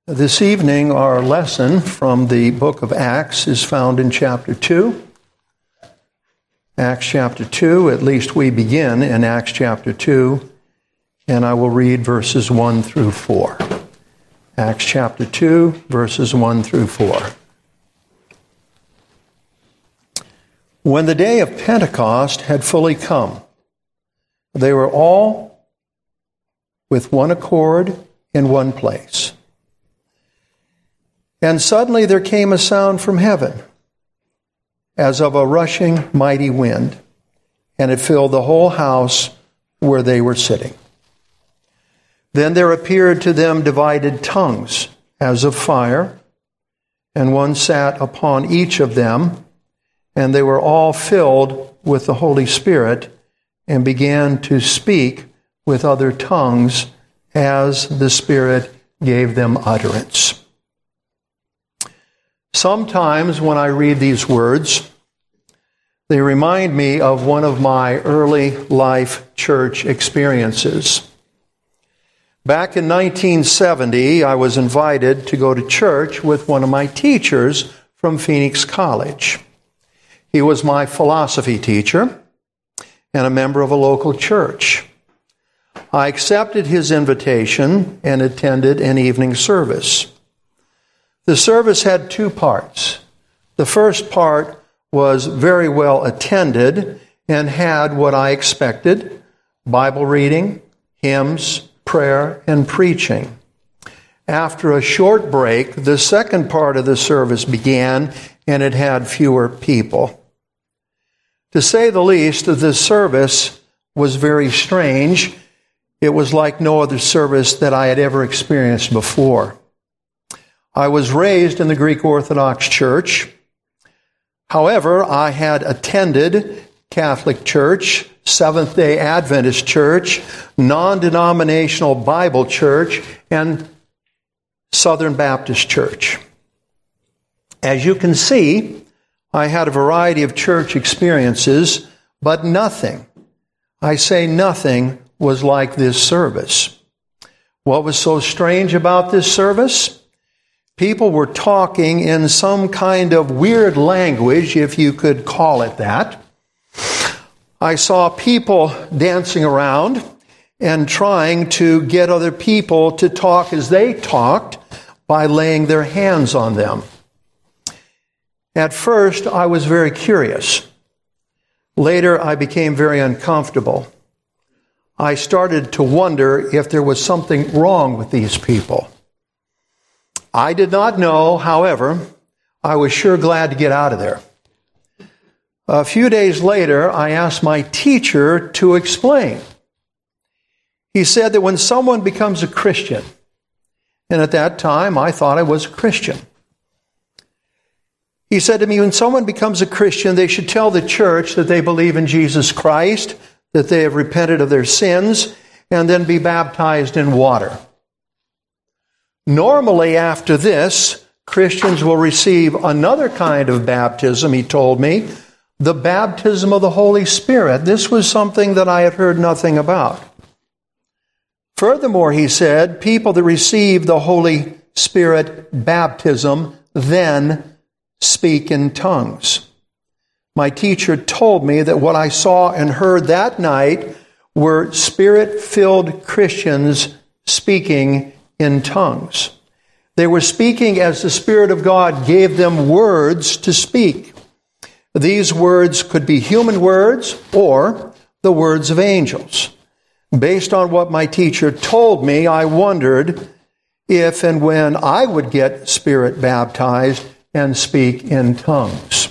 This evening, our lesson from the book of Acts is found in chapter 2. Acts chapter 2, at least we begin in Acts chapter 2, and I will read verses 1 through 4. Acts chapter 2, verses 1 through 4. When the day of Pentecost had fully come, they were all with one accord in one place. And suddenly there came a sound from heaven, as of a rushing mighty wind, and it filled the whole house where they were sitting. Then there appeared to them divided tongues, as of fire, and one sat upon each of them, and they were all filled with the Holy Spirit, and began to speak with other tongues, as the Spirit gave them utterance. Sometimes when I read these words, they remind me of one of my early life church experiences. Back in 1970, I was invited to go to church with one of my teachers from Phoenix College. He was my philosophy teacher and a member of a local church. I accepted his invitation and attended an evening service. The service had two parts. The first part was very well attended and had what I expected: Bible reading, hymns, prayer, and preaching. After a short break, the second part of the service began, and it had fewer people. To say the least, the service was very strange. It was like no other service that I had ever experienced before. I was raised in the Greek Orthodox Church. However, I had attended Catholic Church, Seventh-day Adventist Church, non-denominational Bible Church, and Southern Baptist Church. As you can see, I had a variety of church experiences, but nothing, I say nothing, was like this service. What was so strange about this service? People were talking in some kind of weird language, if you could call it that. I saw people dancing around and trying to get other people to talk as they talked by laying their hands on them. At first, I was very curious. Later, I became very uncomfortable. I started to wonder if there was something wrong with these people. I did not know, however, I was sure glad to get out of there. A few days later, I asked my teacher to explain. He said that when someone becomes a Christian, and at that time I thought I was a Christian, he said to me, when someone becomes a Christian, they should tell the church that they believe in Jesus Christ, that they have repented of their sins, and then be baptized in water. Normally, after this, Christians will receive another kind of baptism, he told me, the baptism of the Holy Spirit. This was something that I had heard nothing about. Furthermore, he said, people that receive the Holy Spirit baptism then speak in tongues. My teacher told me that what I saw and heard that night were Spirit-filled Christians speaking in tongues. They were speaking as the Spirit of God gave them words to speak. These words could be human words or the words of angels. Based on what my teacher told me, I wondered if and when I would get Spirit baptized and speak in tongues.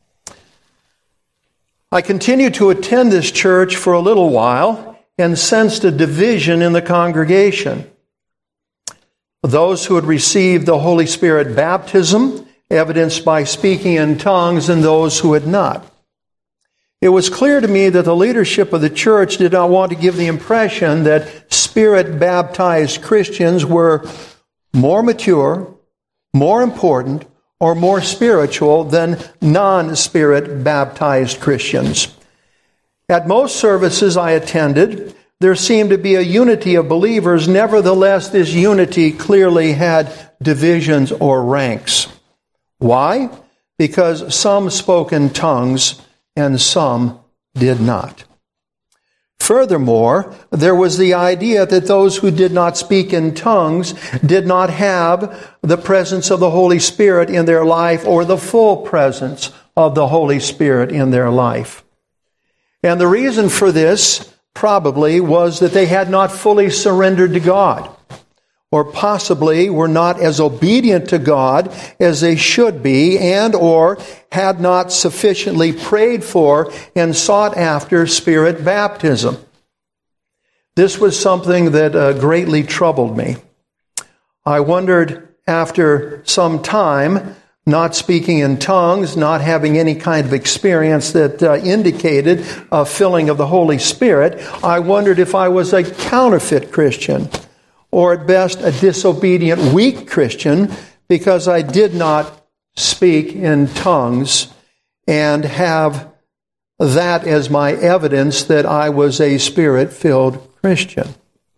I continued to attend this church for a little while and sensed a division in the congregation. Those who had received the Holy Spirit baptism, evidenced by speaking in tongues, and those who had not. It was clear to me that the leadership of the church did not want to give the impression that Spirit-baptized Christians were more mature, more important, or more spiritual than non-Spirit-baptized Christians. At most services I attended, there seemed to be a unity of believers. Nevertheless, this unity clearly had divisions or ranks. Why? Because some spoke in tongues and some did not. Furthermore, there was the idea that those who did not speak in tongues did not have the presence of the Holy Spirit in their life, or the full presence of the Holy Spirit in their life. And the reason for this probably was that they had not fully surrendered to God, or possibly were not as obedient to God as they should be, and or had not sufficiently prayed for and sought after Spirit baptism. This was something that greatly troubled me. I wondered, after some time, not speaking in tongues, not having any kind of experience that indicated a filling of the Holy Spirit, I wondered if I was a counterfeit Christian, or at best a disobedient, weak Christian, because I did not speak in tongues and have that as my evidence that I was a Spirit-filled Christian.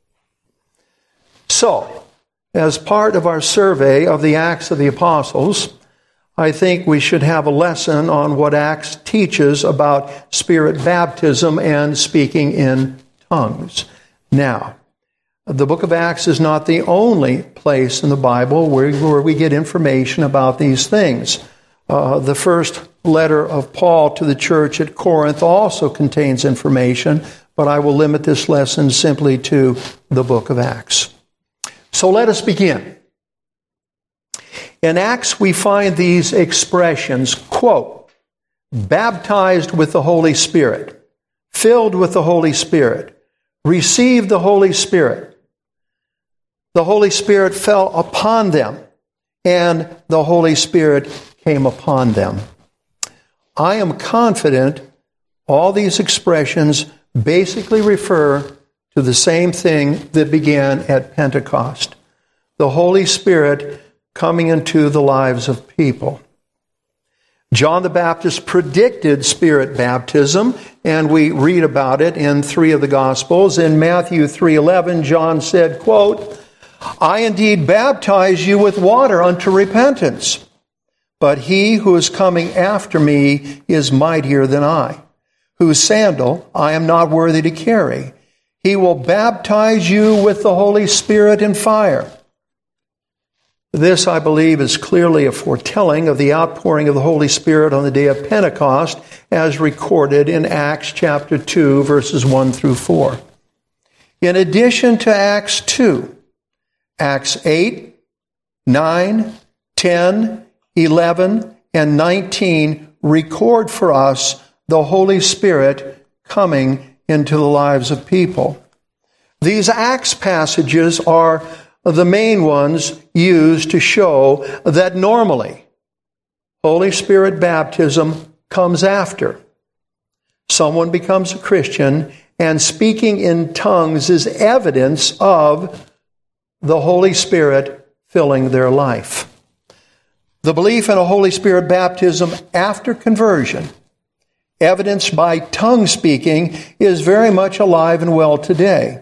So, as part of our survey of the Acts of the Apostles, I think we should have a lesson on what Acts teaches about Spirit baptism and speaking in tongues. Now, the book of Acts is not the only place in the Bible where we get information about these things. The first letter of Paul to the church at Corinth also contains information, but I will limit this lesson simply to the book of Acts. So let us begin. In Acts, we find these expressions, quote, baptized with the Holy Spirit, filled with the Holy Spirit, received the Holy Spirit. The Holy Spirit fell upon them, and the Holy Spirit came upon them. I am confident all these expressions basically refer to the same thing that began at Pentecost, the Holy Spirit coming into the lives of people. John the Baptist predicted Spirit baptism, and we read about it in 3 of the Gospels. In Matthew 3:11, John said, quote, I indeed baptize you with water unto repentance, but he who is coming after me is mightier than I, whose sandal I am not worthy to carry. He will baptize you with the Holy Spirit and fire. This, I believe, is clearly a foretelling of the outpouring of the Holy Spirit on the day of Pentecost, as recorded in Acts chapter 2, verses 1 through 4. In addition to Acts 2, Acts 8, 9, 10, 11, and 19 record for us the Holy Spirit coming into the lives of people. These Acts passages are the main ones used to show that normally Holy Spirit baptism comes after someone becomes a Christian, and speaking in tongues is evidence of the Holy Spirit filling their life. The belief in a Holy Spirit baptism after conversion, evidenced by tongue speaking, is very much alive and well today.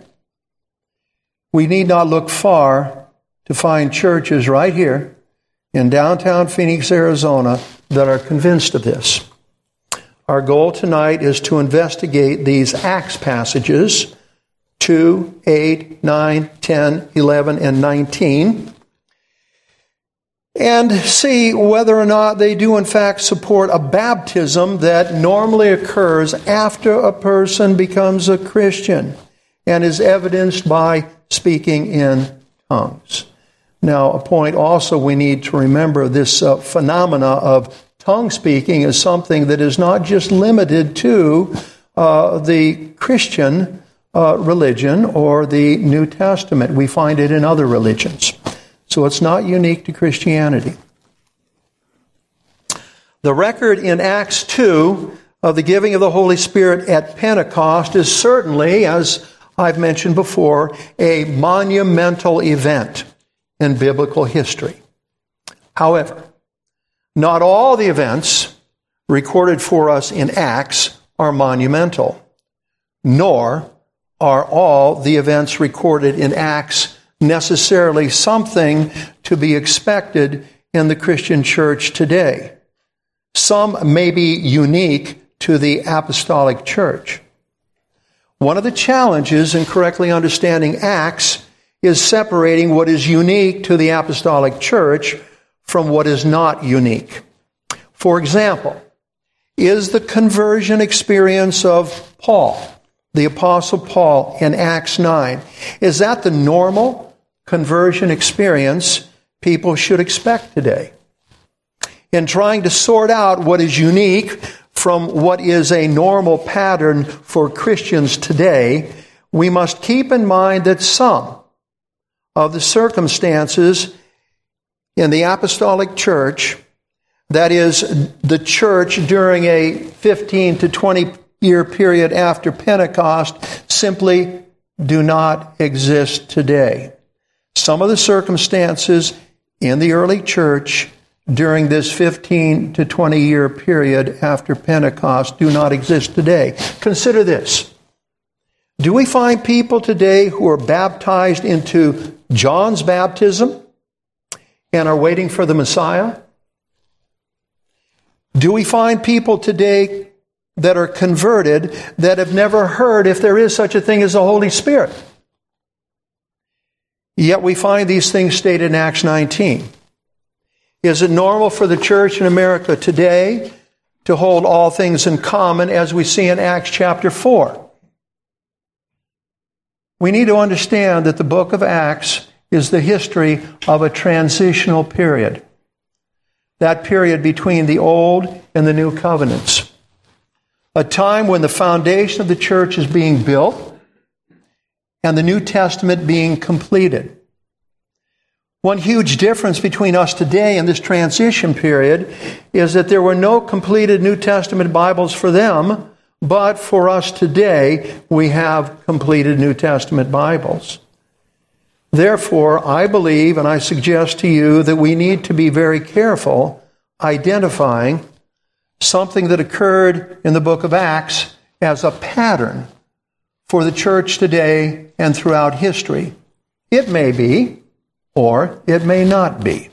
We need not look far to find churches right here in downtown Phoenix, Arizona, that are convinced of this. Our goal tonight is to investigate these Acts passages, 2, 8, 9, 10, 11, and 19, and see whether or not they do in fact support a baptism that normally occurs after a person becomes a Christian and is evidenced by speaking in tongues. Now, a point also we need to remember, this phenomena of tongue speaking is something that is not just limited to the Christian religion or the New Testament. We find it in other religions. So it's not unique to Christianity. The record in Acts 2 of the giving of the Holy Spirit at Pentecost is certainly, as I've mentioned before, a monumental event in biblical history. However, not all the events recorded for us in Acts are monumental, nor are all the events recorded in Acts necessarily something to be expected in the Christian church today. Some may be unique to the apostolic church. One of the challenges in correctly understanding Acts is separating what is unique to the apostolic church from what is not unique. For example, is the conversion experience of Paul, the Apostle Paul, in Acts 9, is that the normal conversion experience people should expect today? In trying to sort out what is unique from what is a normal pattern for Christians today, we must keep in mind that some of the circumstances in the apostolic church, that is, the church during a 15 to 20 year period after Pentecost, simply do not exist today. Some of the circumstances in the early church during this 15 to 20 year period after Pentecost do not exist today. Consider this. Do we find people today who are baptized into John's baptism and are waiting for the Messiah? Do we find people today that are converted that have never heard if there is such a thing as the Holy Spirit? Yet we find these things stated in Acts 19. Is it normal for the church in America today to hold all things in common as we see in Acts chapter 4? We need to understand that the book of Acts is the history of a transitional period. That period between the old and the new covenants. A time when the foundation of the church is being built and the New Testament being completed. One huge difference between us today and this transition period is that there were no completed New Testament Bibles for them, but for us today, we have completed New Testament Bibles. Therefore, I believe and I suggest to you that we need to be very careful identifying something that occurred in the book of Acts as a pattern for the church today and throughout history. It may be, or it may not be.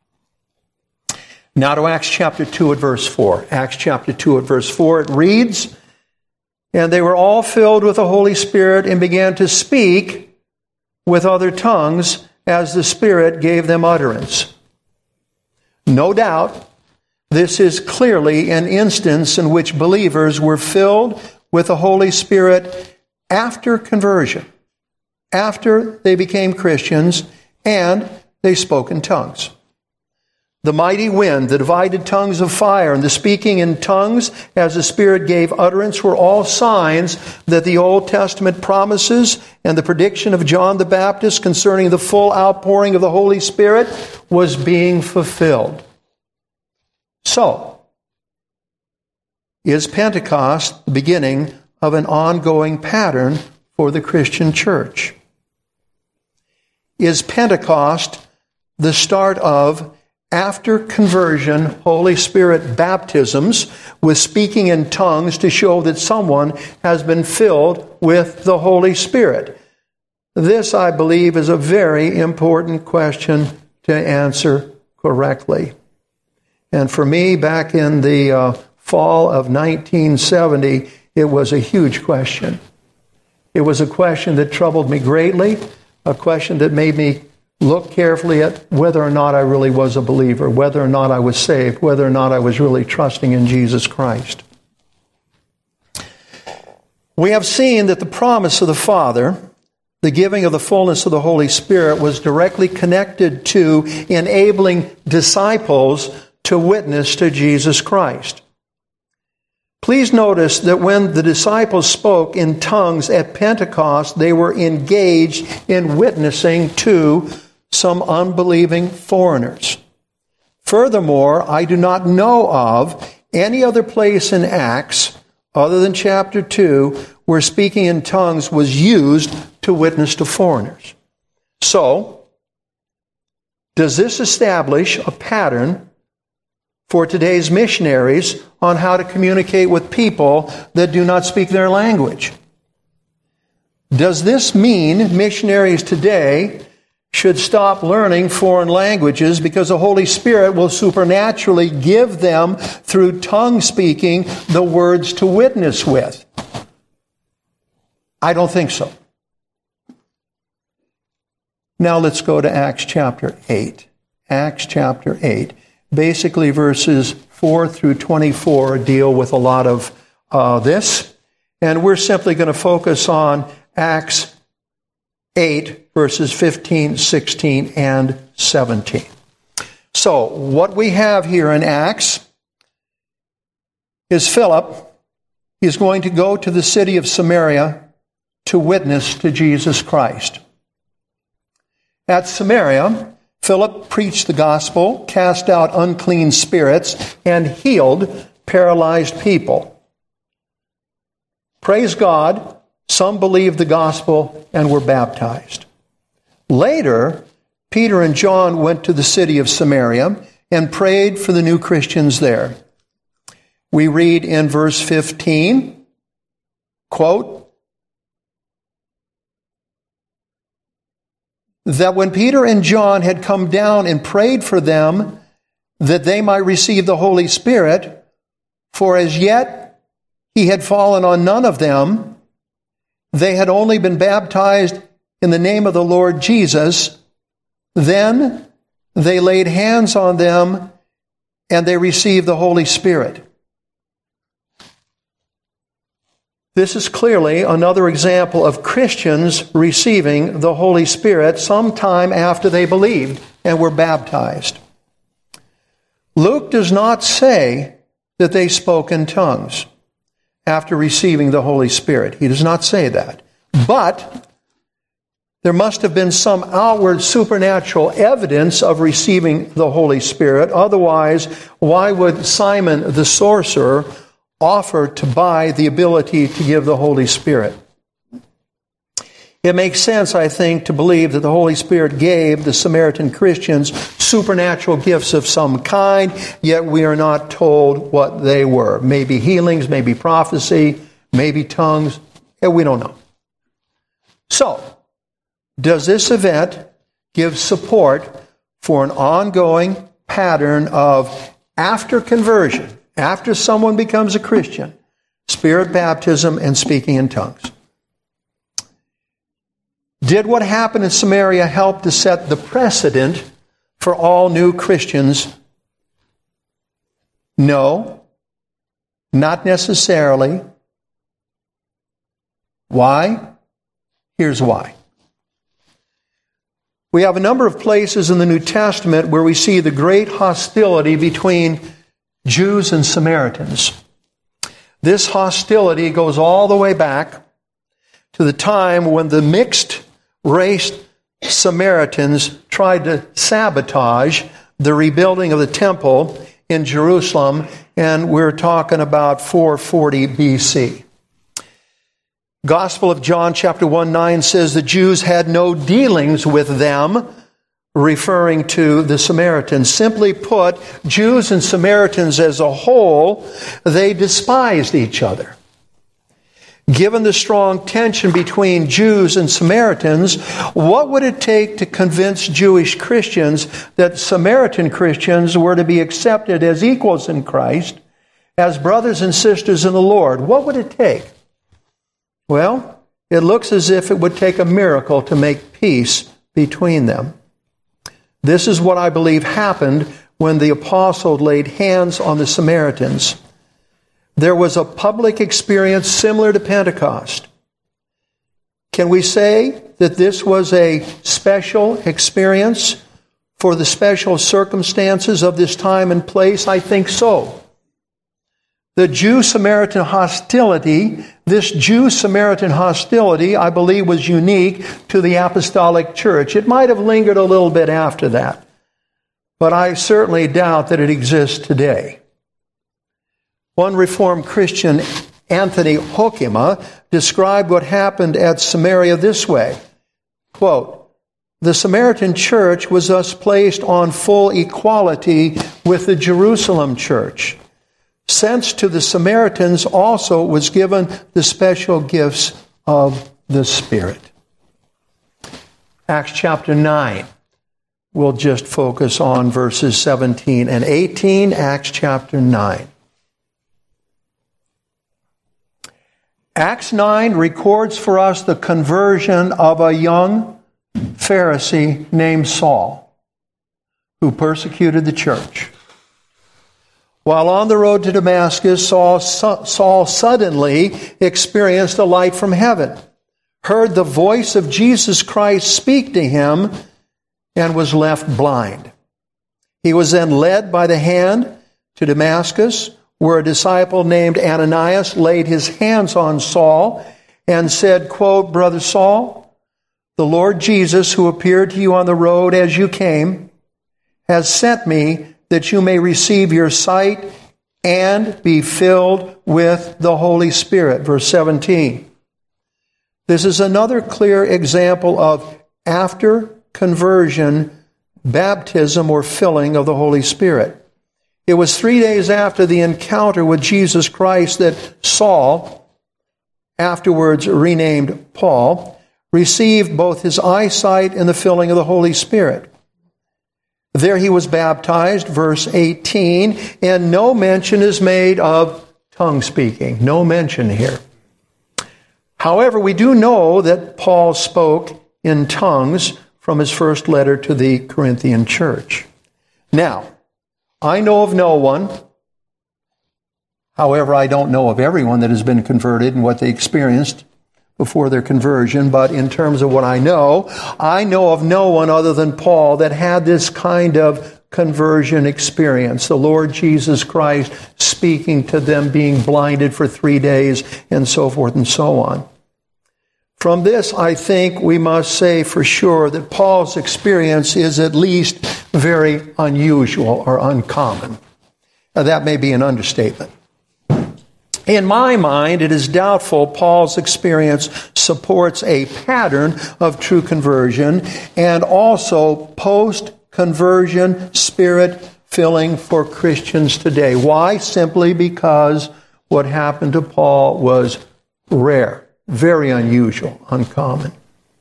Now to Acts chapter 2 at verse 4. Acts chapter 2 at verse 4, it reads, "And they were all filled with the Holy Spirit and began to speak with other tongues as the Spirit gave them utterance." No doubt, this is clearly an instance in which believers were filled with the Holy Spirit after conversion, after they became Christians, and they spoke in tongues. The mighty wind, the divided tongues of fire, and the speaking in tongues as the Spirit gave utterance were all signs that the Old Testament promises and the prediction of John the Baptist concerning the full outpouring of the Holy Spirit was being fulfilled. So, is Pentecost the beginning of an ongoing pattern for the Christian church? Is Pentecost the start of, after conversion, Holy Spirit baptisms with speaking in tongues to show that someone has been filled with the Holy Spirit? This, I believe, is a very important question to answer correctly. And for me, back in the fall of 1970, it was a huge question. It was a question that troubled me greatly, a question that made me look carefully at whether or not I really was a believer, whether or not I was saved, whether or not I was really trusting in Jesus Christ. We have seen that the promise of the Father, the giving of the fullness of the Holy Spirit, was directly connected to enabling disciples to witness to Jesus Christ. Please notice that when the disciples spoke in tongues at Pentecost, they were engaged in witnessing to some unbelieving foreigners. Furthermore, I do not know of any other place in Acts, other than chapter 2, where speaking in tongues was used to witness to foreigners. So, does this establish a pattern for today's missionaries on how to communicate with people that do not speak their language? Does this mean missionaries today should stop learning foreign languages because the Holy Spirit will supernaturally give them, through tongue speaking, the words to witness with? I don't think so. Now let's go to Acts chapter 8. Acts chapter 8. Basically, verses 4 through 24 deal with a lot of this. And we're simply going to focus on Acts 8, verses 15, 16, and 17. So, what we have here in Acts is Philip. He's going to go to the city of Samaria to witness to Jesus Christ. At Samaria, Philip preached the gospel, cast out unclean spirits, and healed paralyzed people. Praise God, some believed the gospel and were baptized. Later, Peter and John went to the city of Samaria and prayed for the new Christians there. We read in verse 15, quote, that when Peter and John had come down and prayed for them that they might receive the Holy Spirit, for as yet he had fallen on none of them, they had only been baptized in the name of the Lord Jesus. Then they laid hands on them and they received the Holy Spirit. This is clearly another example of Christians receiving the Holy Spirit sometime after they believed and were baptized. Luke does not say that they spoke in tongues after receiving the Holy Spirit. He does not say that. But there must have been some outward supernatural evidence of receiving the Holy Spirit. Otherwise, why would Simon the sorcerer offer to buy the ability to give the Holy Spirit? It makes sense, I think, to believe that the Holy Spirit gave the Samaritan Christians supernatural gifts of some kind, yet we are not told what they were. Maybe healings, maybe prophecy, maybe tongues. We don't know. So, does this event give support for an ongoing pattern of, after conversion, after someone becomes a Christian, Spirit baptism and speaking in tongues? Did what happened in Samaria help to set the precedent for all new Christians? No, not necessarily. Why? Here's why. We have a number of places in the New Testament where we see the great hostility between Jews and Samaritans. This hostility goes all the way back to the time when the mixed race Samaritans tried to sabotage the rebuilding of the temple in Jerusalem, and we're talking about 440 BC. Gospel of John chapter 1:9 says the Jews had no dealings with them, referring to the Samaritans. Simply put, Jews and Samaritans as a whole, they despised each other. Given the strong tension between Jews and Samaritans, what would it take to convince Jewish Christians that Samaritan Christians were to be accepted as equals in Christ, as brothers and sisters in the Lord? What would it take? Well, it looks as if it would take a miracle to make peace between them. This is what I believe happened when the apostle laid hands on the Samaritans. There was a public experience similar to Pentecost. Can we say that this was a special experience for the special circumstances of this time and place? I think so. The Jew-Samaritan hostility, this Jew-Samaritan hostility, I believe, was unique to the apostolic church. It might have lingered a little bit after that, but I certainly doubt that it exists today. One Reformed Christian, Anthony Hoekema, described what happened at Samaria this way, quote, the Samaritan church was thus placed on full equality with the Jerusalem church, since to the Samaritans also was given the special gifts of the Spirit. Acts chapter 9. We'll just focus on verses 17 and 18, Acts chapter 9. Acts 9 records for us the conversion of a young Pharisee named Saul, who persecuted the church. While on the road to Damascus, Saul suddenly experienced a light from heaven, heard the voice of Jesus Christ speak to him, and was left blind. He was then led by the hand to Damascus, where a disciple named Ananias laid his hands on Saul and said, quote, "Brother Saul, the Lord Jesus, who appeared to you on the road as you came, has sent me that you may receive your sight and be filled with the Holy Spirit." Verse 17. This is another clear example of after conversion baptism or filling of the Holy Spirit. It was 3 days after the encounter with Jesus Christ that Saul, afterwards renamed Paul, received both his eyesight and the filling of the Holy Spirit. There he was baptized, verse 18, and no mention is made of tongue speaking. No mention here. However, we do know that Paul spoke in tongues from his first letter to the Corinthian church. Now, I know of no one, however, I don't know of everyone that has been converted and what they experienced before their conversion, but in terms of what I know of no one other than Paul that had this kind of conversion experience. The Lord Jesus Christ speaking to them, being blinded for 3 days, and so forth and so on. From this, I think we must say for sure that Paul's experience is at least very unusual or uncommon. Now, that may be an understatement. In my mind, it is doubtful Paul's experience supports a pattern of true conversion and also post-conversion spirit filling for Christians today. Why? Simply because what happened to Paul was rare. Very unusual, uncommon.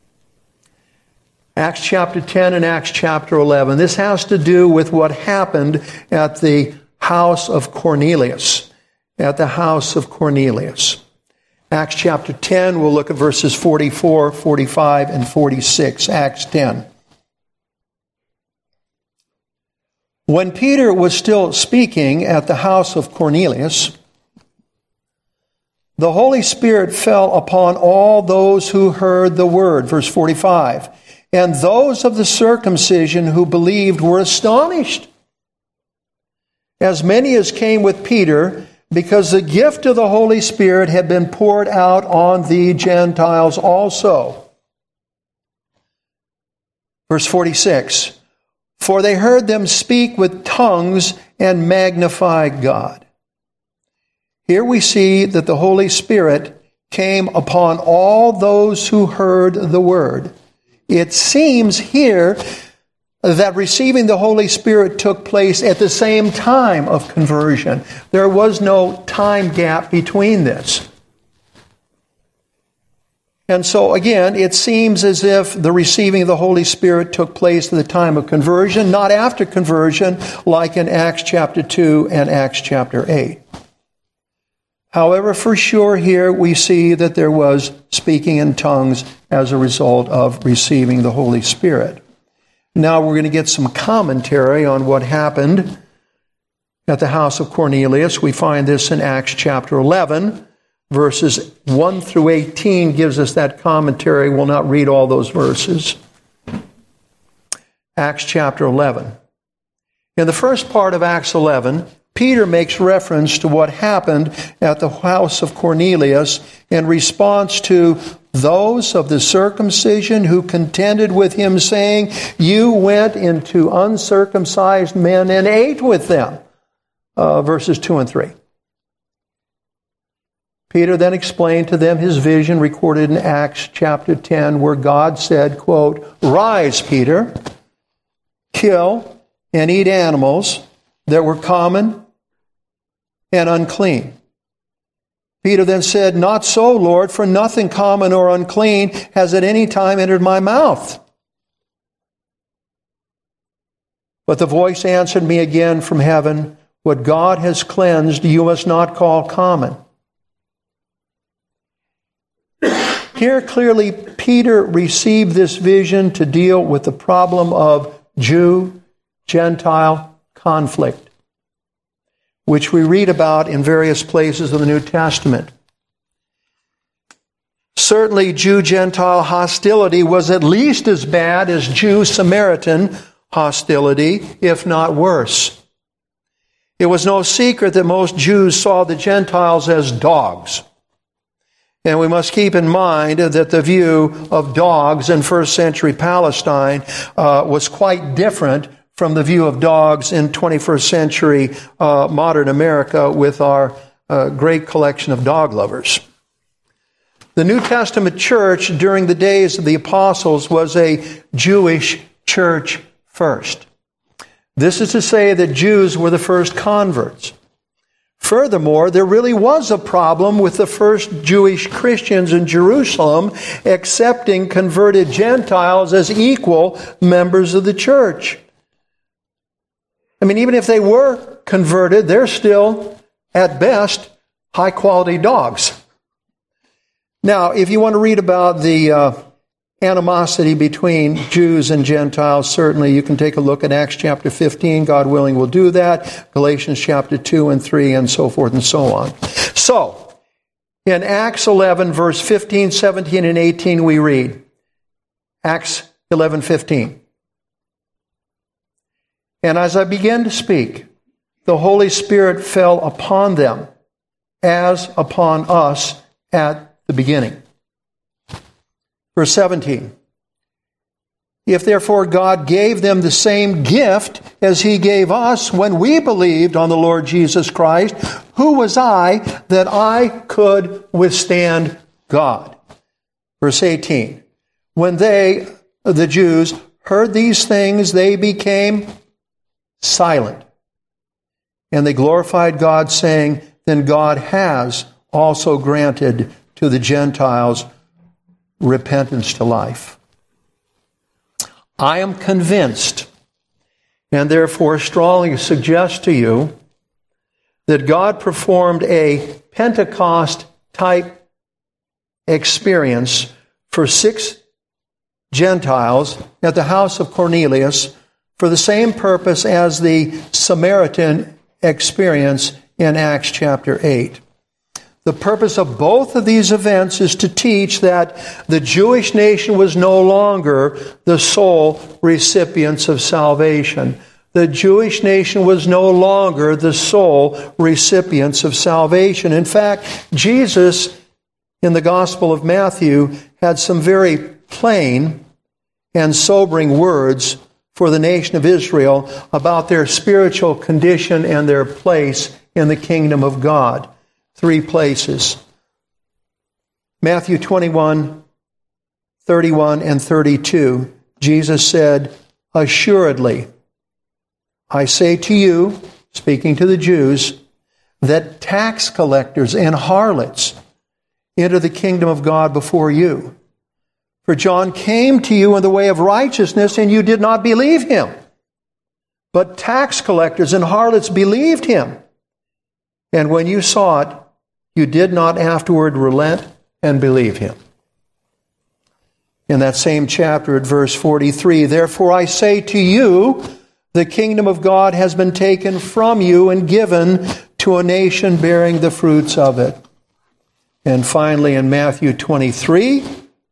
Acts chapter 10 and Acts chapter 11. This has to do with what happened at the house of Cornelius. At the house of Cornelius. Acts chapter 10, we'll look at verses 44, 45, and 46. Acts 10. When Peter was still speaking at the house of Cornelius, the Holy Spirit fell upon all those who heard the word. Verse 45. And those of the circumcision who believed were astonished, as many as came with Peter, because the gift of the Holy Spirit had been poured out on the Gentiles also. Verse 46. For they heard them speak with tongues and magnify God. Here we see that the Holy Spirit came upon all those who heard the word. It seems here that receiving the Holy Spirit took place at the same time of conversion. There was no time gap between this. And so again, it seems as if the receiving of the Holy Spirit took place at the time of conversion, not after conversion, like in Acts chapter 2 and Acts chapter 8. However, for sure here we see that there was speaking in tongues as a result of receiving the Holy Spirit. Now we're going to get some commentary on what happened at the house of Cornelius. We find this in Acts chapter 11. Verses 1 through 18 gives us that commentary. We'll not read all those verses. Acts chapter 11. In the first part of Acts 11, Peter makes reference to what happened at the house of Cornelius in response to those of the circumcision who contended with him, saying, "You went into uncircumcised men and ate with them." Verses 2 and 3. Peter then explained to them his vision recorded in Acts chapter 10, where God said, quote, "Rise, Peter, kill and eat animals that were common and unclean, Peter then said, "Not so, Lord, for nothing common or unclean has at any time entered my mouth." But the voice answered me again from heaven, "What God has cleansed, you must not call common." Here clearly Peter received this vision to deal with the problem of Jew-Gentile conflict, which we read about in various places of the New Testament. Certainly Jew-Gentile hostility was at least as bad as Jew-Samaritan hostility, if not worse. It was no secret that most Jews saw the Gentiles as dogs. And we must keep in mind that the view of dogs in first century Palestine was quite different from the view of dogs in 21st century modern America with our great collection of dog lovers. The New Testament church during the days of the apostles was a Jewish church first. This is to say that Jews were the first converts. Furthermore, there really was a problem with the first Jewish Christians in Jerusalem accepting converted Gentiles as equal members of the church. I mean, even if they were converted, they're still, at best, high-quality dogs. Now, if you want to read about the animosity between Jews and Gentiles, certainly you can take a look at Acts chapter 15. God willing, we'll do that. Galatians chapter 2 and 3 and so forth and so on. So, in Acts 11, verse 15, 17, and 18, we read, Acts 11:15. "And as I began to speak, the Holy Spirit fell upon them as upon us at the beginning." Verse 17, "If therefore God gave them the same gift as He gave us when we believed on the Lord Jesus Christ, who was I that I could withstand God?" Verse 18, "When they, the Jews, heard these things, they became silent. And they glorified God, saying, Then God has also granted to the Gentiles repentance to life." I am convinced, and therefore strongly suggest to you, that God performed a Pentecost-type experience for 6 Gentiles at the house of Cornelius for the same purpose as the Samaritan experience in Acts chapter 8. The purpose of both of these events is to teach that the Jewish nation was no longer the sole recipients of salvation. The Jewish nation was no longer the sole recipients of salvation. In fact, Jesus, in the Gospel of Matthew, had some very plain and sobering words for the nation of Israel about their spiritual condition and their place in the kingdom of God. 3 places. Matthew 21, 31, and 32, Jesus said, "Assuredly, I say to you," speaking to the Jews, "that tax collectors and harlots enter the kingdom of God before you. For John came to you in the way of righteousness, and you did not believe him. But tax collectors and harlots believed him. And when you saw it, you did not afterward relent and believe him." In that same chapter at verse 43, "Therefore I say to you, the kingdom of God has been taken from you and given to a nation bearing the fruits of it." And finally in Matthew 23,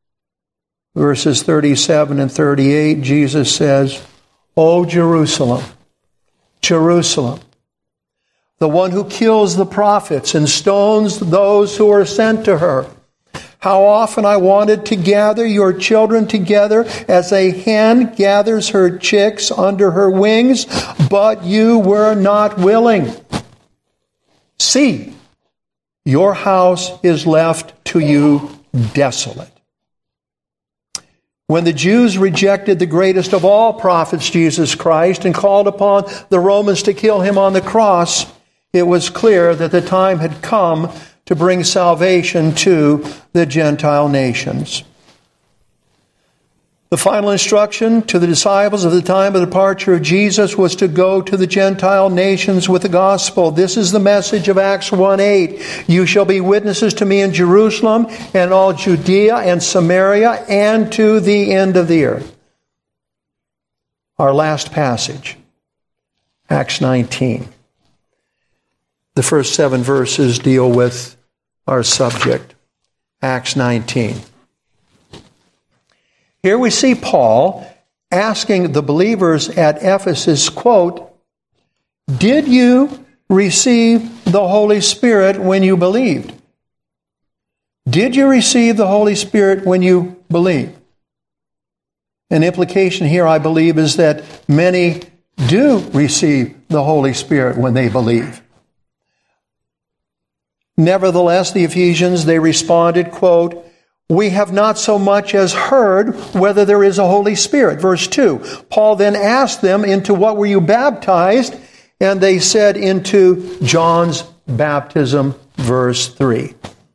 verses 37 and 38, Jesus says, "O Jerusalem, Jerusalem, the one who kills the prophets and stones those who are sent to her. How often I wanted to gather your children together as a hen gathers her chicks under her wings, but you were not willing. See, your house is left to you desolate." When the Jews rejected the greatest of all prophets, Jesus Christ, and called upon the Romans to kill him on the cross, it was clear that the time had come to bring salvation to the Gentile nations. The final instruction to the disciples at the time of the departure of Jesus was to go to the Gentile nations with the gospel. This is the message of Acts 1:8. You shall be witnesses to me in Jerusalem and all Judea and Samaria and to the end of the earth. Our last passage, Acts 19. The first 7 verses deal with our subject, Acts 19. Here we see Paul asking the believers at Ephesus, quote, did you receive the Holy Spirit when you believed? Did you receive the Holy Spirit when you believed? An implication here, I believe, is that many do receive the Holy Spirit when they believe. Nevertheless, the Ephesians, they responded, quote, we have not so much as heard whether there is a Holy Spirit. Verse 2. Paul then asked them, into what were you baptized? And they said, into John's baptism. Verse 3.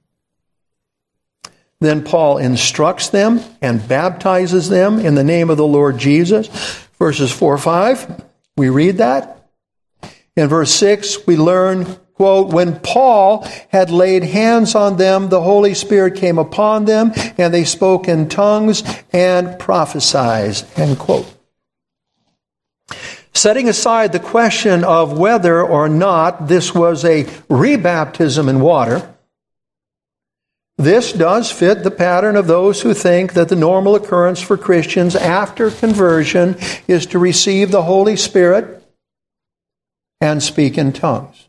Then Paul instructs them and baptizes them in the name of the Lord Jesus. Verses 4-5, we read that. In verse 6, we learn, quote, when Paul had laid hands on them, the Holy Spirit came upon them, and they spoke in tongues and prophesied, end quote. Setting aside the question of whether or not this was a rebaptism in water, this does fit the pattern of those who think that the normal occurrence for Christians after conversion is to receive the Holy Spirit and speak in tongues.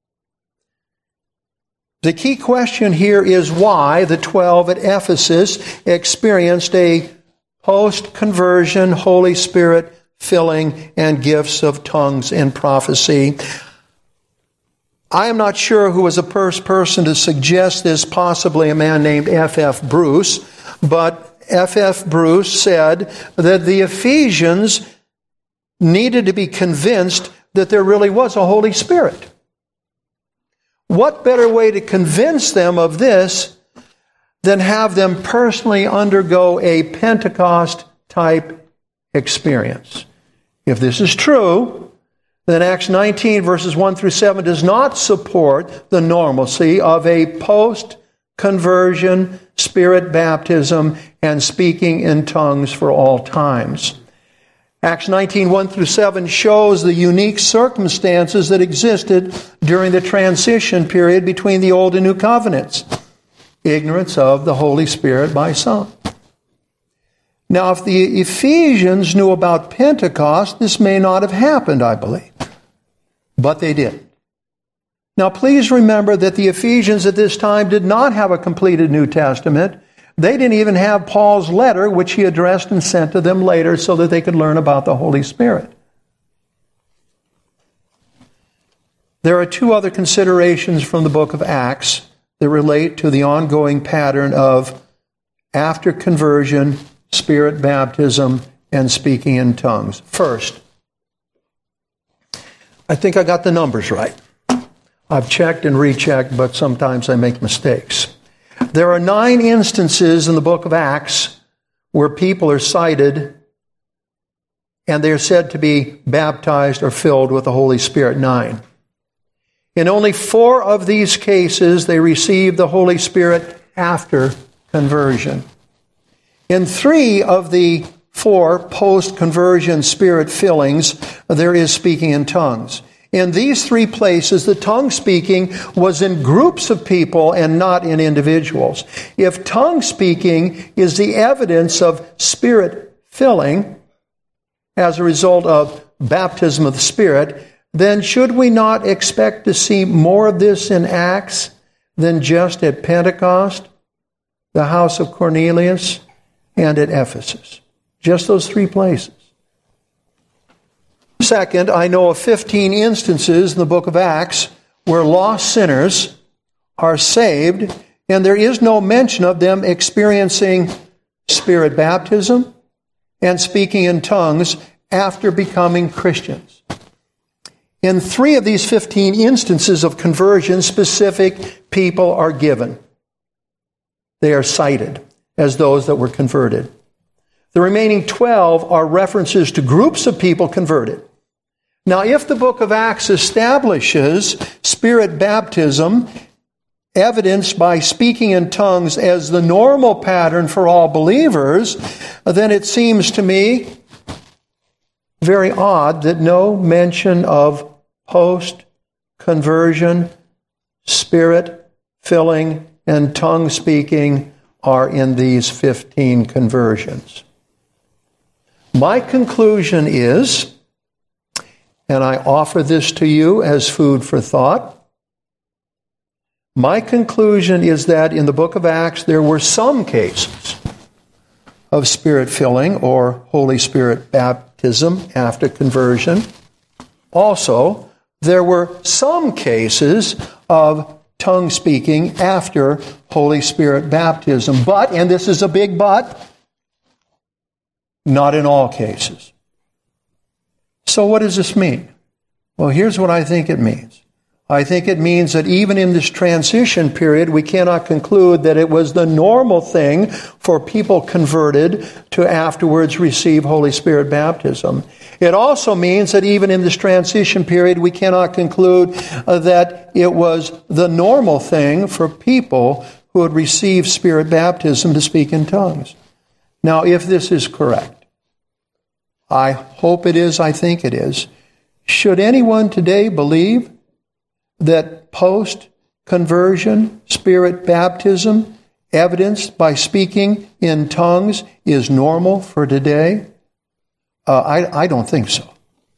The key question here is why the 12 at Ephesus experienced a post-conversion Holy Spirit filling and gifts of tongues and prophecy. I am not sure who was the first person to suggest this, possibly a man named F.F. Bruce, but F.F. Bruce said that the Ephesians needed to be convinced that there really was a Holy Spirit. What better way to convince them of this than have them personally undergo a Pentecost-type experience? If this is true, then Acts 19, verses 1 through 7, does not support the normalcy of a post-conversion Spirit baptism and speaking in tongues for all times. Acts 19, 1 through 7 shows the unique circumstances that existed during the transition period between the Old and New Covenants. Ignorance of the Holy Spirit by some. Now, if the Ephesians knew about Pentecost, this may not have happened, I believe. But they did. Now, please remember that the Ephesians at this time did not have a completed New Testament. They didn't even have Paul's letter, which he addressed and sent to them later so that they could learn about the Holy Spirit. There are 2 other considerations from the book of Acts that relate to the ongoing pattern of after conversion, Spirit baptism, and speaking in tongues. First, I think I got the numbers right. I've checked and rechecked, but sometimes I make mistakes. There are 9 instances in the book of Acts where people are cited and they're said to be baptized or filled with the Holy Spirit. 9. In only 4 of these cases, they received the Holy Spirit after conversion. In 3 of the 4 post-conversion Spirit fillings, there is speaking in tongues. In these 3 places, the tongue speaking was in groups of people and not in individuals. If tongue speaking is the evidence of Spirit filling as a result of baptism of the Spirit, then should we not expect to see more of this in Acts than just at Pentecost, the house of Cornelius, and at Ephesus? Just those 3 places. Second, I know of 15 instances in the book of Acts where lost sinners are saved, and there is no mention of them experiencing Spirit baptism and speaking in tongues after becoming Christians. In 3 of these 15 instances of conversion, specific people are given. They are cited as those that were converted. The remaining 12 are references to groups of people converted. Now, if the book of Acts establishes Spirit baptism, evidenced by speaking in tongues, as the normal pattern for all believers, then it seems to me very odd that no mention of post-conversion, Spirit-filling, and tongue-speaking are in these 15 conversions. My conclusion is, and I offer this to you as food for thought, my conclusion is that in the book of Acts there were some cases of Spirit-filling or Holy Spirit baptism after conversion. Also, there were some cases of tongue-speaking after Holy Spirit baptism. But, and this is a big but, not in all cases. So what does this mean? Well, here's what I think it means. I think it means that even in this transition period, we cannot conclude that it was the normal thing for people converted to afterwards receive Holy Spirit baptism. It also means that even in this transition period, we cannot conclude that it was the normal thing for people who had received Spirit baptism to speak in tongues. Now, if this is correct, I hope it is, I think it is, should anyone today believe that post-conversion Spirit baptism, evidenced by speaking in tongues, is normal for today? I don't think so.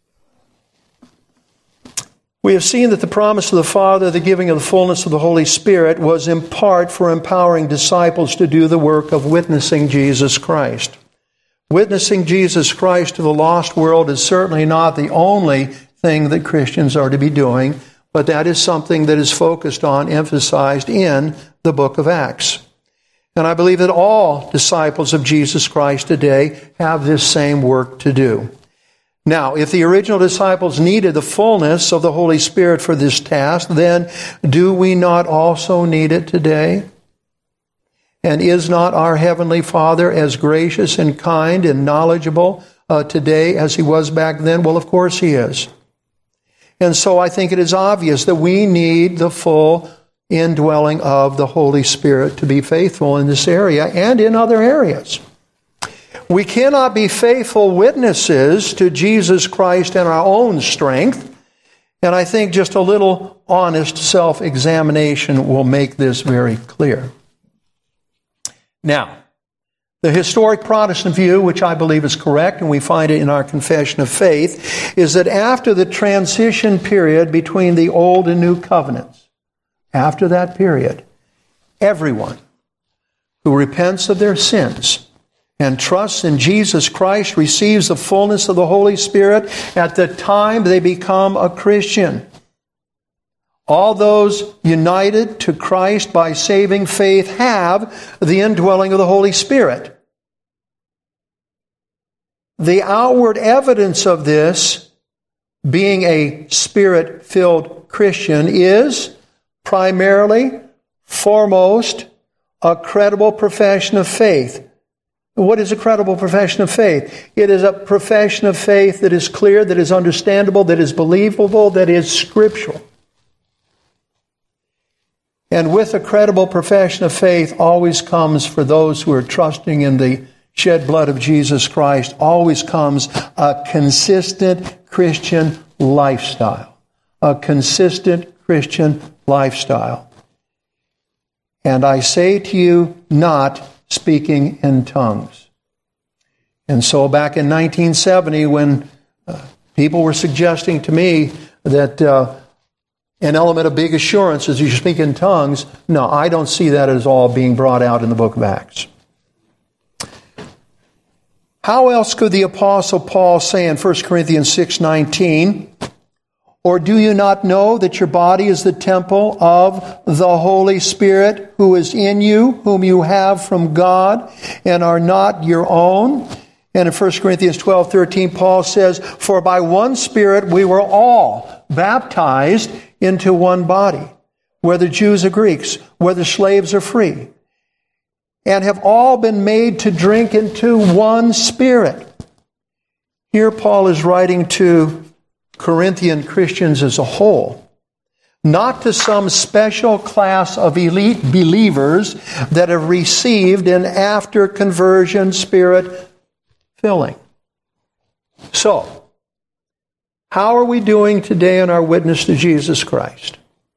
We have seen that the promise of the Father, the giving of the fullness of the Holy Spirit, was in part for empowering disciples to do the work of witnessing Jesus Christ. Witnessing Jesus Christ to the lost world is certainly not the only thing that Christians are to be doing, but that is something that is focused on, emphasized in the book of Acts. And I believe that all disciples of Jesus Christ today have this same work to do. Now, if the original disciples needed the fullness of the Holy Spirit for this task, then do we not also need it today? And is not our Heavenly Father as gracious and kind and knowledgeable today as He was back then? Well, of course He is. And so I think it is obvious that we need the full indwelling of the Holy Spirit to be faithful in this area and in other areas. We cannot be faithful witnesses to Jesus Christ in our own strength, and I think just a little honest self-examination will make this very clear. Now, the historic Protestant view, which I believe is correct, and we find it in our Confession of Faith, is that after the transition period between the Old and New Covenants, after that period, everyone who repents of their sins and trusts in Jesus Christ receives the fullness of the Holy Spirit at the time they become a Christian. All those united to Christ by saving faith have the indwelling of the Holy Spirit. The outward evidence of this, being a Spirit-filled Christian, is primarily, foremost, a credible profession of faith. What is a credible profession of faith? It is a profession of faith that is clear, that is understandable, that is believable, that is scriptural. And with a credible profession of faith always comes, for those who are trusting in the shed blood of Jesus Christ, always comes a consistent Christian lifestyle. A consistent Christian lifestyle. And I say to you, not speaking in tongues. And so back in 1970, when people were suggesting to me that an element of big assurance is you speak in tongues, no, I don't see that as all being brought out in the book of Acts. How else could the Apostle Paul say in 1 Corinthians 6:19, or do you not know that your body is the temple of the Holy Spirit who is in you, whom you have from God, and are not your own? And in 1 Corinthians 12:13, Paul says, for by one Spirit we were all baptized into one body, whether Jews or Greeks, whether slaves or free, and have all been made to drink into one Spirit. Here Paul is writing to Corinthian Christians as a whole, not to some special class of elite believers that have received an after conversion Spirit filling. So, how are we doing today in our witness to Jesus Christ?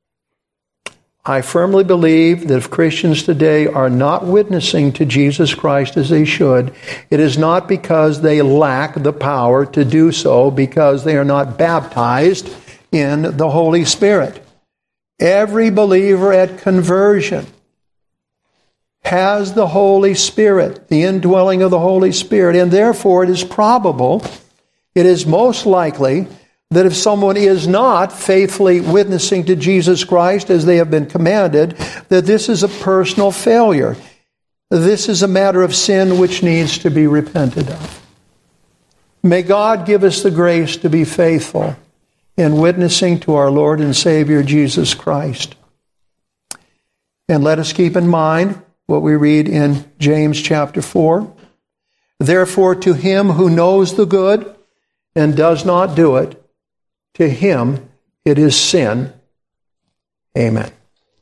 I firmly believe that if Christians today are not witnessing to Jesus Christ as they should, it is not because they lack the power to do so, because they are not baptized in the Holy Spirit. Every believer at conversion has the Holy Spirit, the indwelling of the Holy Spirit, and therefore it is probable, it is most likely, that if someone is not faithfully witnessing to Jesus Christ as they have been commanded, that this is a personal failure. This is a matter of sin which needs to be repented of. May God give us the grace to be faithful in witnessing to our Lord and Savior Jesus Christ. And let us keep in mind what we read in James chapter 4. Therefore, to him who knows the good and does not do it, to him it is sin. Amen.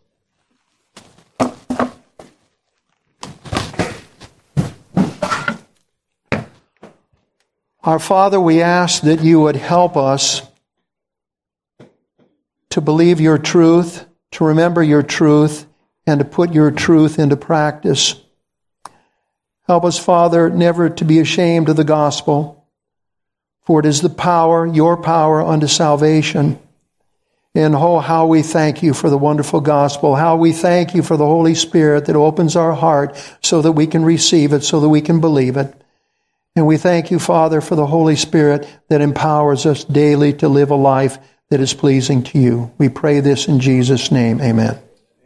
Our Father, we ask that you would help us to believe your truth, to remember your truth, and to put your truth into practice. Help us, Father, never to be ashamed of the gospel, for it is the power, your power unto salvation. And oh, how we thank you for the wonderful gospel, how we thank you for the Holy Spirit that opens our heart so that we can receive it, so that we can believe it. And we thank you, Father, for the Holy Spirit that empowers us daily to live a life that is pleasing to you. We pray this in Jesus' name. Amen.